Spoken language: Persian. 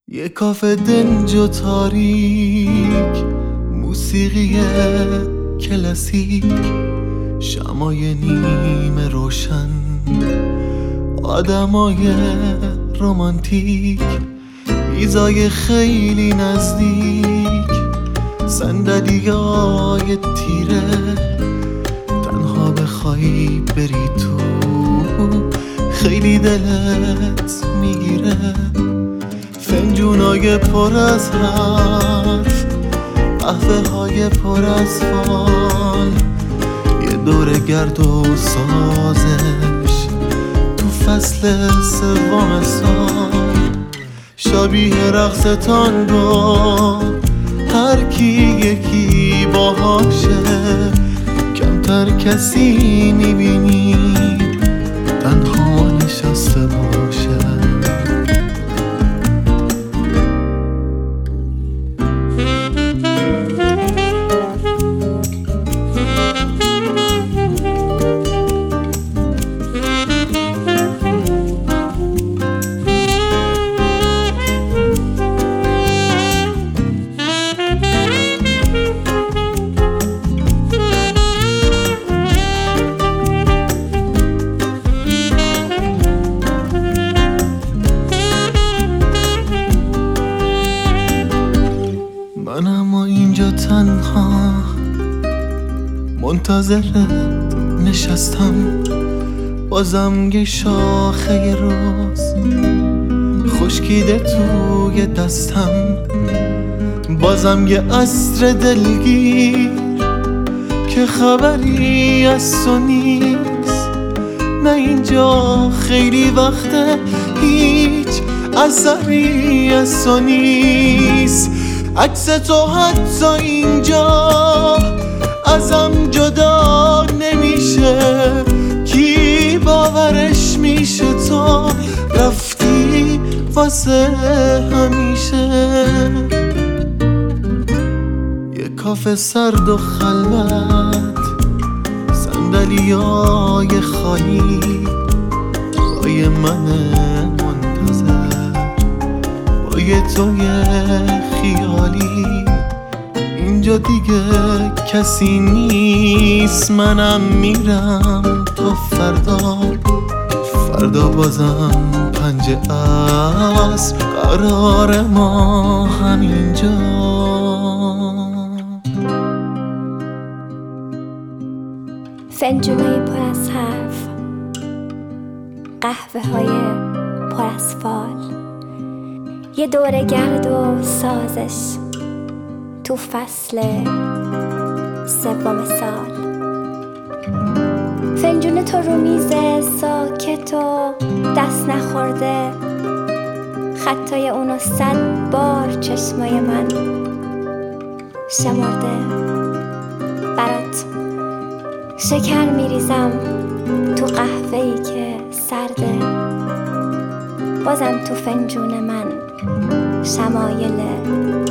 یه کافه دنج و تاریک، موسیقی کلاسیک، شمای نیمه روشن، آدمای رومانتیک، میزای خیلی نزدیک، صندلیای تیره، تنها بخوای بری تو خیلی دلت میگیره، فنجونای پر از حرف، قهوه های پر از فال، یه دور گرد و سازش تو فصل سوم سال، شبیه رقص تانگو، هر کی یکی باهاشه، کمتر کسی میبینی تنها نشسته باشه. من اما اینجا تنها منتظرت نشستم، بازم یه شاخه روز خشکیده توی دستم، بازم یه عصر دلگیر که خبری از تو نیست، نه اینجا خیلی وقته هیچ اثری از تو نیست، عکس تو حتی اینجا ازم جدا نمیشه، کی باورش میشه تو رفتی واسه همیشه. یه کافه سرد و خلوت، صندلیای خالی، پای من منتظر با یه توی خیالی، اینجا دیگه کسی نیست، منم میرم تا فردا بازم 5 عصر قرار ما همینجا. فنجونای پر از حرف، قهوه های پر از فال، یه دوره گرد و سازش تو فصل سوم سال، فنجون تو رو میز ساکت و دست نخورده، خطای اونو 100 بار چشمای من شمرده، برات شکر میریزم تو قهوه‌ای که سرده، بازم تو فنجون من شمایل